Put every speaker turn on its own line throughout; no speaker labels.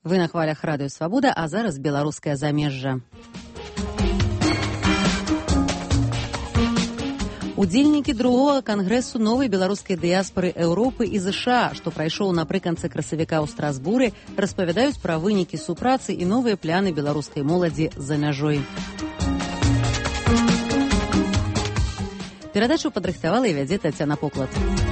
Вы на хвалях Радыё Свабода, а зараз беларускае замежжа. Удзельнікі другога кангрэсу новай беларускай дыяспары Еўропы і ЗША, што прайшоў напрыканцы красавіка ў Страсбуры, распавядаюць пра вынікі супрацы і новыя пляны беларускай моладзі за мяжой. Перадачу падрыхтавала і вядзе Тацяна Поклад.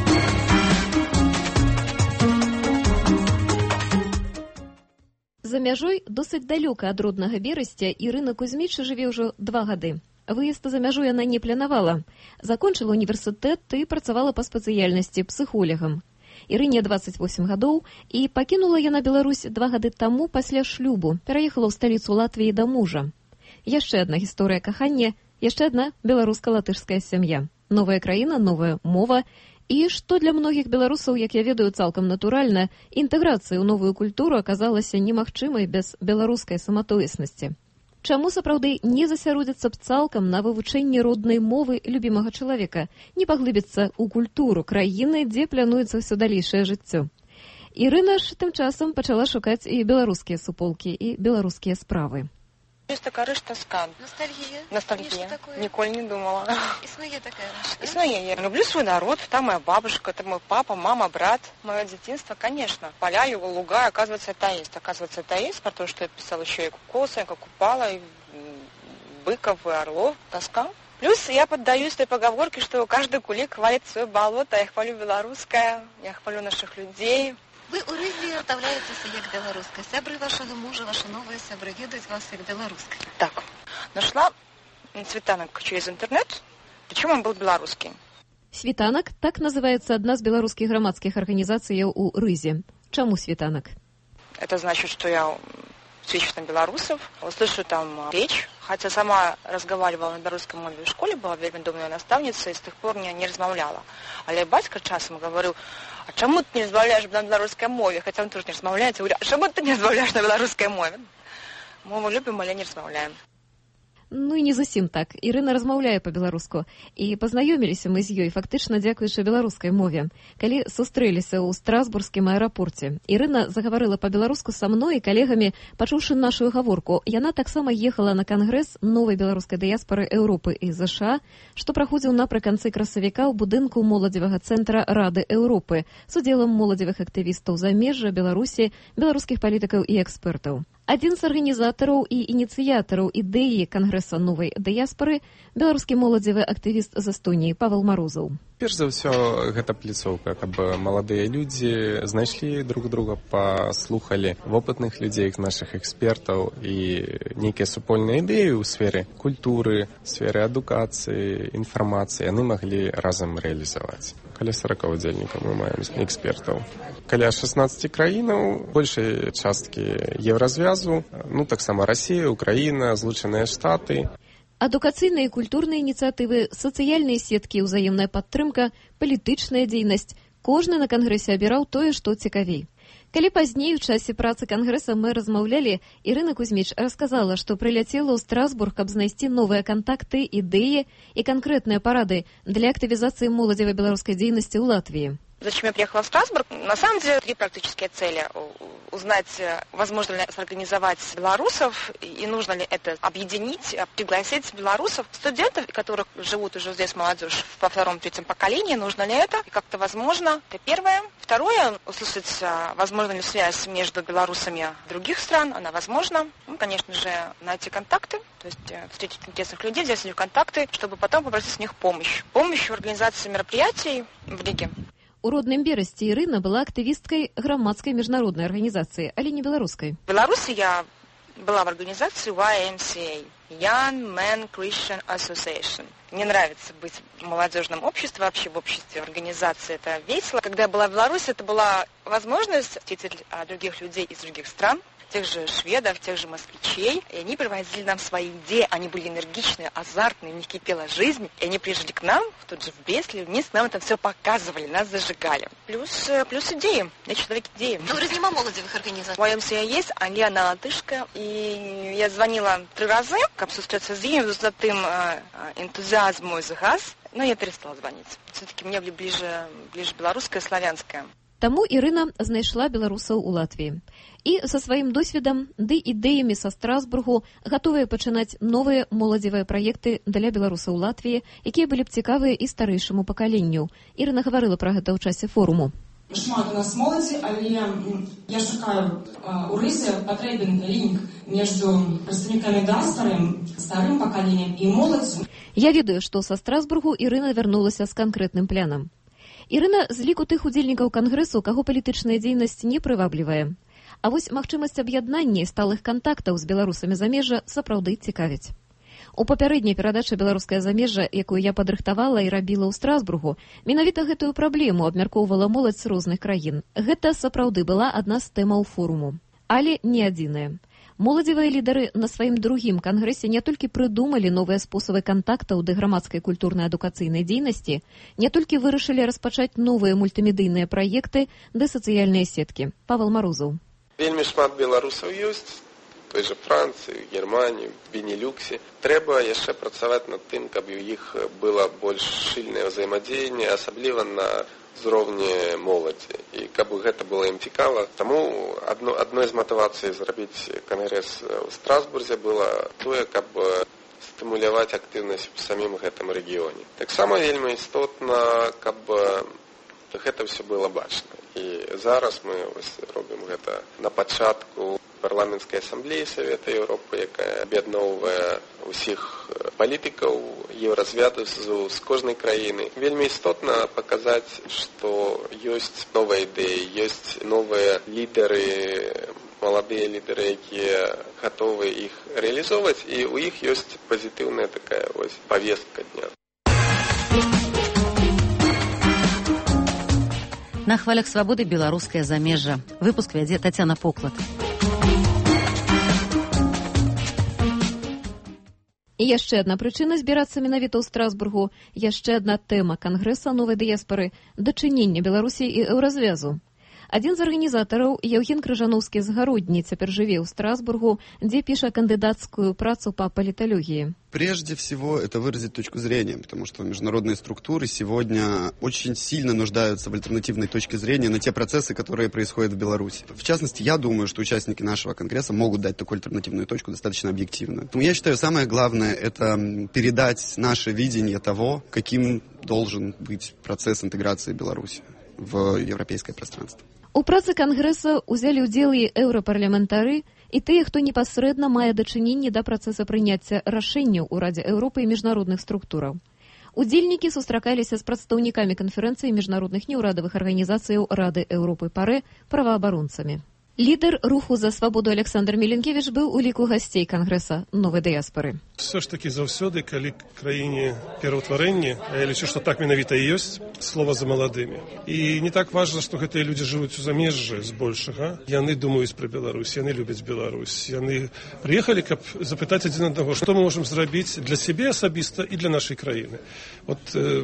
За мяжой досыць далёка ад роднага Берасця Ірына Кузьміч жыве ўжо 2 гады. Выезд за мяжу яна не планавала. Закончыла універсітэт і працавала па спецыяльнасці псіхолагам. Ірыне 28 гадоў, і пакінула яна Беларусь 2 гады таму пасля шлюбу. Пераехала ў сталіцу Латвіі да мужа. Яшчэ адна гісторыя кахання, яшчэ адна беларуска-латышская сям'я. Новая краіна, новая мова. І што для многіх беларусаў, як я ведаю, цалкам натуральна, інтэграцыя ў новую культуру аказалася немагчымай без беларускай саматоеснасці. Чаму сапраўды не засяродзіцца б цалкам на вывучэнні роднай мовы любімага чалавека, не паглыбіцца ў культуру краіны, дзе плануецца ўсё далейшае жыццё? Ірына ж тым часам пачала шукаць і беларускія суполкі, і беларускія справы.
Така рыштаска. Ностальгия. Ніколі не думала.
Існуе такая рыштаска?
Існуе. Я люблю свой народ. Там моя бабушка, там мой папа, мама, брат. Мое детство, конечно. Поля, его луга. Оказывается, это есть. Про то, что я писала еще и кокосы, я купала, и быков, и орлов. Тоска. Плюс я поддаюсь той поговорке, что каждый кулик хвалит свое болото. Я хвалю белорусское, я хвалю наших людей.
Вы у Рызі ставляетеся як беларуска. Сябры вашего мужа, ваши новые сябры ведают вас як беларуска.
Так, нашла Светанок через интернет, причем он был белорусский.
Светанок, так называется одна из белорусских громадских организаций у Рызе. Чему Светанок?
Это значит, что я встречусь там белорусов, услышу там речь, хотя сама разговаривала на белорусском мове в школе, была вельми домная наставница, и с тех пор не размовляла. Але батька часом говорил: а чему ты не размовляешь на белорусской мове? Хотя он тоже не размовляет. Я говорю: а чему ты не размовляешь на белорусской мове? Мову любим, але не размовляем.
Ну і не зусім так. Ірына размаўляе па-беларуску. І пазнаёміліся мы з ёй фактычна дзякуючы беларускай мове. Калі сустрэліся ў страсбургскім аэрапорце, Ірына загаварыла па-беларуску са мной і калегамі, пачуўшы нашу гаворку. Яна таксама ехала на кангрэс новай беларускай дыяспары Еўропы і ЗША, што праходзіў напрыканцы красавіка ў будынку моладзевага цэнтра Рады Еўропы з удзелам моладзевых актывістаў замежжа, Беларусі, беларускіх палітыкаў і экспертаў. Адзін з арганізатараў і ініцыятараў ідэі кангрэса новай дыяспары беларускі моладзевы актывіст з Эстоніі Павел Марозаў.
Перш за ўсё, гэта пляцоўка, каб маладыя людзі знайшлі друг друга, паслухалі вопытных людзей, нашых экспертаў і нейкія супольныя ідэі ў сферы культуры, сферы адукацыі, інфармацыі яны маглі разам рэалізаваць. Каля 40 удзельнікаў мы маем экспертаў. Каля 16 краінаў, большай часткі Еўразвязу, таксама Расія, Украіна, Злучаныя Штаты.
Адукацыйныя і культурныя ініцыятывы, сацыяльныя сеткі, ўзаемная падтрымка, палітычная дзейнасць. Кожны на кангрэсе абіраў тое, што цікавей. Калі пазней у часе працы кангрэса мы размаўлялі, Ірына Кузьміч расказала, што прыляцела ў Страсбург, каб знайсці новыя кантакты, ідэі і канкрэтныя парады для актывізацыі моладзевай беларускай дзейнасці ў Латвіі.
Зачем я приехала в Страсбург? На самом деле, 3 практические цели. Узнать, возможно ли организовать белорусов, и нужно ли это объединить, пригласить белорусов, студентов, которые живут уже здесь, молодежь, во 2-3 поколении, нужно ли это, и как-то возможно. Это первое. Второе, услышать, возможно ли связь между белорусами других стран, она возможна. Конечно же, найти контакты, то есть встретить интересных людей, взять с них контакты, чтобы потом попросить с них помощь. Помощь в организации мероприятий в Риге.
У родным Берасці Ірына была актывісткай грамадскай міжнароднай арганізацыі, але не беларускай.
В Беларуси я была в организации YMCA, Young Men Christian Association. Мне нравится быть в молодежном обществе, вообще в обществе, в организации. Это весело. Когда я была в Беларуси, это была возможность встретить других людей из других стран, тех же шведов, тех же москвичей. И они привозили нам свои идеи. Они были энергичные, азартные, у них кипела жизнь. И они приезжали к нам, тут же в Бресле, вместе нам это все показывали, нас зажигали. Плюс идеи. Я человек идеи.
Ну, нема молодевых организаций.
В моем семье есть, але она латышка. И я звонила 3 раза, как сустреться с ней, за тем энтузиазму из газ. Но я перестала звонить. Все-таки мне ближе белорусское, славянское.
Таму Ірына знайшла беларусаў у Латвіі. І са сваім досведам ды ідэямі са Страсбургу гатовыя пачынаць новыя моладзевыя праекты для беларусаў Латвіі, якія былі б цікавыя і старэйшаму пакаленню. Ірына гаварыла пра гэта ў часе форуму.
Шмат у нас моладзі, але я шукаю у рысе патрэбен лінк между прадстаўнікамі старым пакаленнем і моладзю.
Я ведаю, што са Страсбургу Ірына вярнулася з канкрэтным планам. Ірына з ліку тых удзельнікаў кангрэсу, каго палітычная дзейнасць не прываблівае. А вось магчымасць аб'яднання і сталых кантактаў з беларусамі замежжа сапраўды цікавіць. У папярэдняй перадачы «Беларускае замежжа», якую я падрыхтавала і рабіла ў Страсбургу, менавіта гэтую праблему абмяркоўвала моладзь з розных краін. Гэта сапраўды была адна з тэмаў форуму. Але не адзіная. Моладзевыя лідары на сваім другім кангрэсе не толькі прыдумалі новыя спосабы кантактаў ды грамадскай культурнай адукацыйнай дзейнасці, не толькі вырашылі распачаць новыя мультымедыйныя праекты ды сацыяльныя сеткі. Павел Марузаў.
Вельмі шмат беларусаў ёсць, той же Францыі, Германіі, Бенілюксе. Трэба яшчэ працаваць над тым, каб у іх было больш шчыльнае ўзаемадзеянне, асабліва на ўзроўні моладзі. І каб гэта было ім цікава. Таму адной з матывацый зрабіць кангрэс у Страсбурзе было тое, каб стымуляваць актыўнасць у самім гэтым рэгіёне. Таксама вельмі істотна, каб гэта ўсё было бачна. І зараз мы робім гэта на пачатку парламенцкай асамблеі Савета Еўропы, якая аб'ядноўвае ўсіх палітыкаў Еўразвязу з кожнай краіны. Вельмі істотна паказаць, што ёсць новыя ідэі, ёсць новыя лідары, маладыя лідары, якія гатовы іх рэалізоўваць, і ў іх ёсць пазітыўная такая павестка дня.
На хвалях свабоды «Беларускае замежжа». Выпуск вядзе Тацяна Поклад.
І яшчэ адна прычына збірацца менавіта ў Страсбургу, яшчэ адна тэма кангрэса новай дыяспары – дачынення Беларусі і Еўразвязу. Адзін з арганізатараў, Евген Крыжановскі з Гародні, цяпер жыве ў Страсбургу, дзе піша кандыдацкую працу по политологии.
Прежде всего, это выразить точку зрения, потому что международные структуры сегодня очень сильно нуждаются в альтернативной точке зрения на те процессы, которые происходят в Беларуси. В частности, я думаю, что участники нашего конгресса могут дать такую альтернативную точку достаточно объективно. Поэтому я считаю, самое главное – это передать наше видение того, каким должен быть процесс интеграции Беларуси в европейское пространство.
У працы кангрэса ўзялі ўдзел і еўрапарламентары, і тыя, хто непасрэдна мае дачыненне да працэса прыняцця рашэнняў у Радзе Еўропы і міжнародных структураў. Удзельнікі сустракаліся з прадстаўнікамі канферэнцыі міжнародных неўрадавых арганізацыяў Рады Еўропы ПАРЭ праваабаронцамі. Лідар руху за свабоду Александр Міленкевіч быў у ліку гасцей кангрэса новай дыяспары.
Все ж таки заўсёды, калі краіне пераўтварэнне, а я лічу, што так менавіта і ёсць, слова за маладымі. І не так важна, што гэтыя людзі жывуць у замежжы збольшага. Яны думаюць пра Беларусь, яны любяць Беларусь. Яны прыехалі, каб запытаць адзін аднаго, што мы можам зрабіць для сябе асабіста і для нашай краіны. От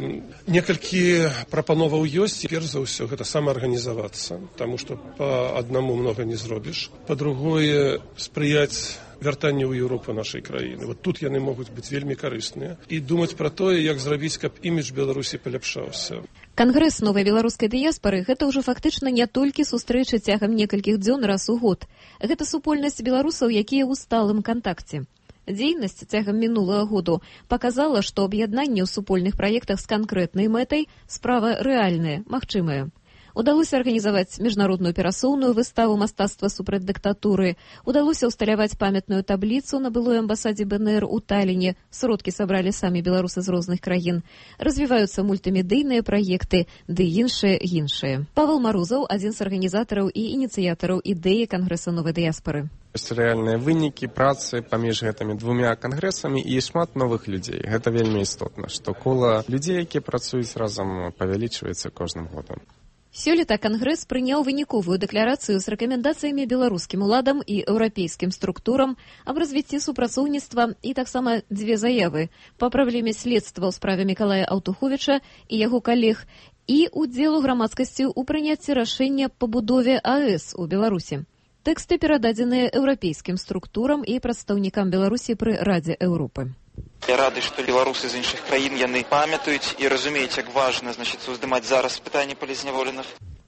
некалькі прапановаў ёсць, і перш за ўсё гэта самаарганізавацца, таму што па аднаму многа не зробіш. Па-другое, спрыяць вяртанню ў Еўропу нашай краіны. Вот тут яны могуць быць вельмі карысныя. І думаць пра тое, як зрабіць, каб імідж Беларусі паляпшаўся.
Кангрэс новай беларускай дыяспары – гэта ўжо фактычна не толькі сустрэчы цягам некалькіх дзён раз у год. Гэта супольнасць беларусаў, якія ў сталым кантакце. Дзейнасць цягам мінулага году паказала, што аб'яднанне ў супольных праектах з канкрэтнай мэтай – справа рэальная, магчымая. Удалося арганізаваць міжнародную перасоўную выставу мастацтва супраць дыктатуры, удалося ўсталяваць памятную табліцу на былой амбасадзе БНР у Таліне, сродкі сабралі самі беларусы з розных краін, развіваюцца мультымедыйныя праекты, ды іншыя. Павел Марузаў – адзін з арганізатараў і ініцыятараў ідэі кангрэса новай дыяспары.
Ёсць рэальныя вынікі працы паміж гэтымі двумя кангрэсамі і шмат новых людзей. Гэта вельмі істотна, што кола людзей, якія працуюць разам, павялічваецца кожным годам.
Сёлета кангрэс прыняў выніковую дэкларацыю з рэкамендацыямі беларускім уладам і еўрапейскім структурам аб развіцці супрацоўніцтва і таксама дзве заявы па праблеме следства ў справе Мікалая Аўтуховіча і яго калег і удзелу грамадскасці ў прыняцці рашэння па будове АЭС у Беларусі. Тэксты перададзеныя еўрапейскім структурам і прадстаўнікам Беларусі пры Радзе Еўропы.
Я рады, што беларусы з іншых краін яны памятаюць і разумеюць, як важна, уздымаць зараз пытанне палізняволеных.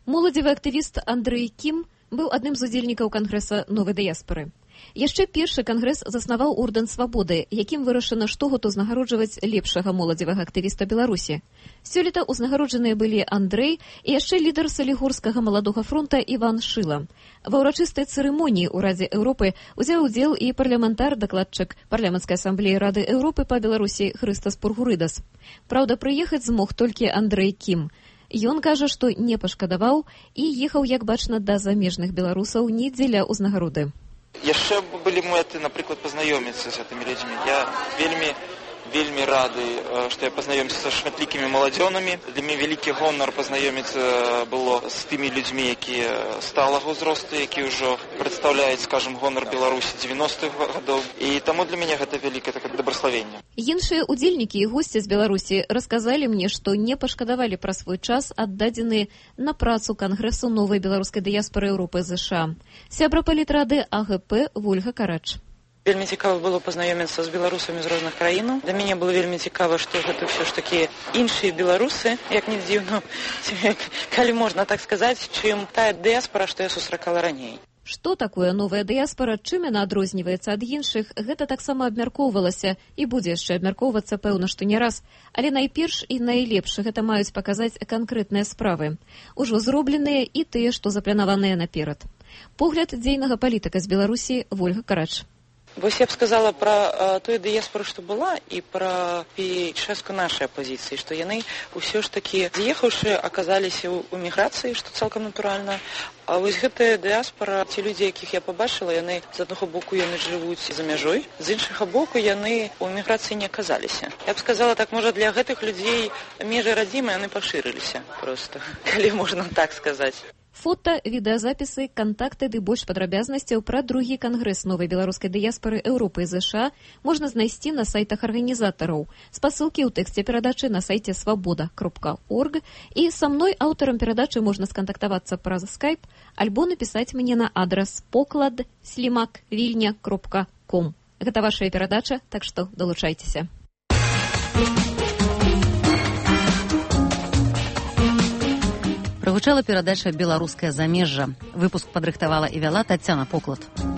Моладзевы актывіст Андрэй Кім быў адным з удзельнікаў кангрэса новай дыяспары. Яшчэ першы кангрэс заснаваў ордэн свабоды, якім вырашана штогод узнагароджваць лепшага моладзевага актывіста Беларусі. Сёлета ўзнагароджаныя былі Андрэй і яшчэ лідар салігорскага маладога фронта Іван Шыла. Ва ўрачыстай цырымоніі ў Радзе Еўропы узяў удзел і парламентар-дакладчык парламенцкай асамблеі Рады Еўропы па Беларусі Хрыстас Пургурыдас. Праўда, прыехаць змог толькі Андрэй Кім. Ён кажа, што не пашкадаваў і ехаў, як бачна, да замежных беларусаў не дзеля ўзнагароды.
Яшчэ былі мэты, напрыклад, пазнаёміцца з гэтымі людзьмі. Я вельмі рады, што я пазнаёмся са шматлікімі маладзёнамі. Для мяне вялікі гонар пазнаёміцца было з тымі людзьмі, якія сталага ўзросту, якія ўжо прадстаўляюць, скажам, гонар Беларусі 90-х гадоў. І таму для мяне гэта вялікае такое дабраславенне. Іншыя
удзельнікі і госці з Беларусі расказалі мне, што не пашкадавалі пра свой час, аддадзены на працу кангрэсу новай беларускай дыяспары Еўропы ЗША. Сябра палітрады АГП Вольга Карач.
Вельмі цікава было пазнаёміцца з беларусамі з розных краінаў. Для мяне было вельмі цікава, што гэта ўсё ж такі іншыя беларусы, як не дзіўна, калі можна так сказаць, чым тая дыяспара, што я сустракала раней.
Што такое новая дыяспара, чым яна адрозніваецца ад іншых, гэта таксама абмяркоўвалася і будзе яшчэ абмяркоўвацца, пэўна, што не раз. Але найперш і найлепш гэта маюць паказаць канкрэтныя справы. Ужо зробленыя і тыя, што запланаваныя наперад. Погляд дзейнага палітыка з Беларусі Вольга Карач.
Вось я б сказала пра тую дыяспору, што была, і пра частку нашай апозіцыі, што яны ўсё ж такі, з'ехаўшы, аказаліся ў міграцыі, што цалкам натуральна. А вось гэтая дыяспора, ці людзі, якіх я пабачыла, яны з аднаго боку яны жывуць за мяжой, з іншага боку яны ў міграцыі не аказаліся. Я б сказала так, можа, для гэтых людзей межы радзімы яны пашырыліся проста, калі можна так сказаць.
Фота, відэазапісы, кантакты ды больш падрабязнасцяў пра другі кангрэс новай беларускай дыяспары Еўропы і ЗША можна знайсці на сайтах арганізатараў. Спасылкі ў тэксце перадачы на сайце свабода.орг і са мной, аўтарам перадачы, можна скантактавацца праз скайп альбо напісаць мне на адрас poklad@vilnia.com. Гэта вашая перадача, так што далучайцеся.
Прагучала перадача «Беларускае замежжа». Выпуск падрыхтавала і вяла Таццяна Поклад.